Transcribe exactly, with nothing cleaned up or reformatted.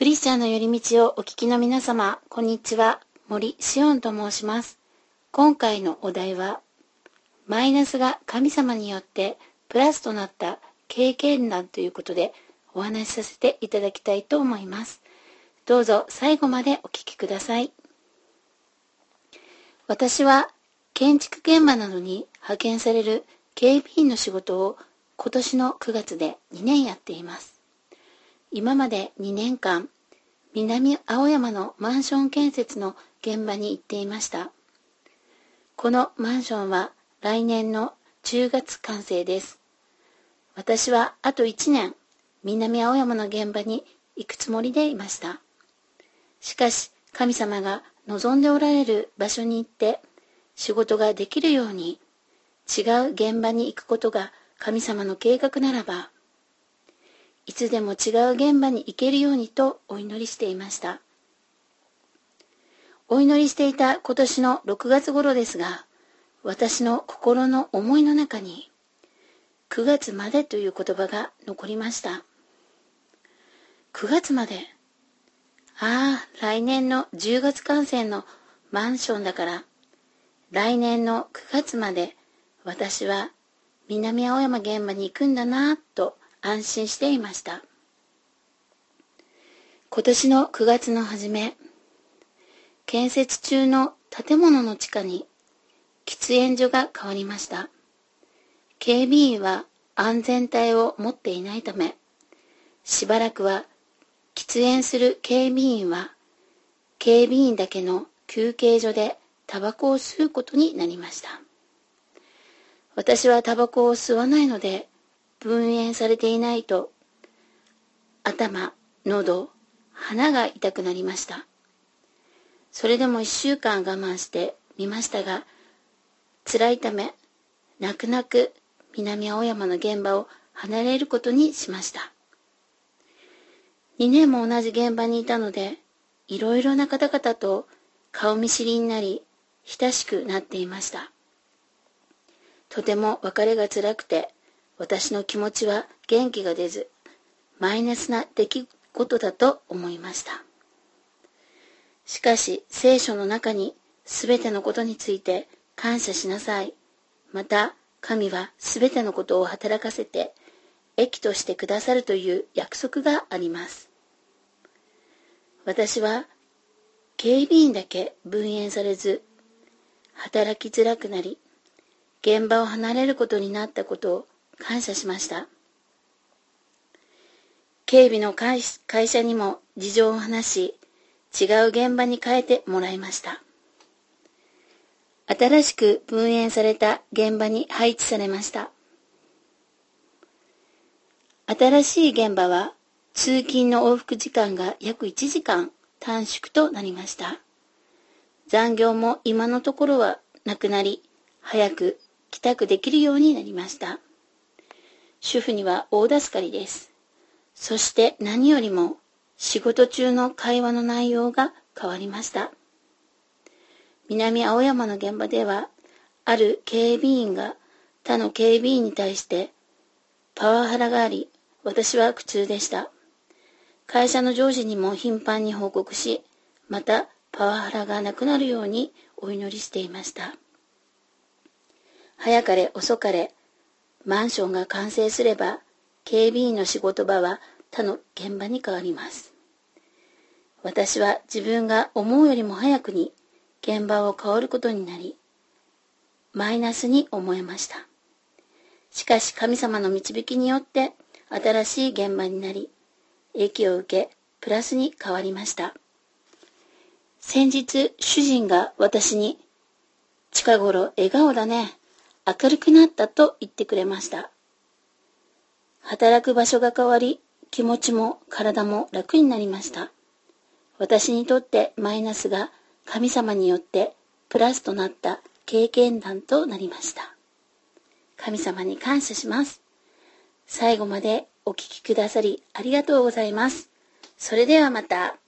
クリスチャンの寄り道をお聞きの皆様、こんにちは。森しおんと申します。今回のお題は、マイナスが神様によってプラスとなった経験談ということでお話しさせていただきたいと思います。どうぞ最後までお聞きください。私は建築現場などに派遣される警備員の仕事を今年のくがつでにねんやっています。今までにねんかん、南青山のマンション建設の現場に行っていました。このマンションは来年のじゅうがつ完成です。私はあといちねん、南青山の現場に行くつもりでいました。しかし、神様が望んでおられる場所に行って仕事ができるように、違う現場に行くことが神様の計画ならば、いつでも違う現場に行けるようにとお祈りしていました。お祈りしていた今年のろくがつ頃ですが、私の心の思いの中に、くがつまでという言葉が残りました。くがつまで。ああ、来年のじゅうがつ完成のマンションだから、来年のくがつまで私は南青山現場に行くんだなぁと安心していました。今年のくがつの初め、建設中の建物の地下に喫煙所が変わりました。警備員は安全帯を持っていないため、しばらくは喫煙する警備員は警備員だけの休憩所でタバコを吸うことになりました。私はタバコを吸わないので、分煙されていないと頭、喉、鼻が痛くなりました。それでも一週間我慢してみましたが、辛いため、泣く泣く南青山の現場を離れることにしました。にねんも同じ現場にいたので、いろいろな方々と顔見知りになり、親しくなっていました。とても別れが辛くて、私の気持ちは元気が出ず、マイナスな出来事だと思いました。しかし、聖書の中にすべてのことについて感謝しなさい。また、神はすべてのことを働かせて、益としてくださるという約束があります。私は、警備員だけ分煙されず、働きづらくなり、現場を離れることになったことを感謝しました。警備の会社にも事情を話し、違う現場に変えてもらいました。新しく分煙された現場に配置されました。新しい現場は通勤の往復時間が約いちじかん短縮となりました。残業も今のところはなくなり、早く帰宅できるようになりました。主婦には大助かりです。そして何よりも仕事中の会話の内容が変わりました。南青山の現場では、ある警備員が他の警備員に対してパワハラがあり、私は苦痛でした。会社の上司にも頻繁に報告し、またパワハラがなくなるようにお祈りしていました。早かれ遅かれ、マンションが完成すれば、警備員の仕事場は他の現場に変わります。私は自分が思うよりも早くに現場を変わることになり、マイナスに思えました。しかし神様の導きによって新しい現場になり、益を受け、プラスに変わりました。先日、主人が私に、近頃笑顔だね、明るくなったと言ってくれました。働く場所が変わり、気持ちも体も楽になりました。私にとってマイナスが神様によってプラスとなった経験談となりました。神様に感謝します。最後までお聞きくださりありがとうございます。それではまた。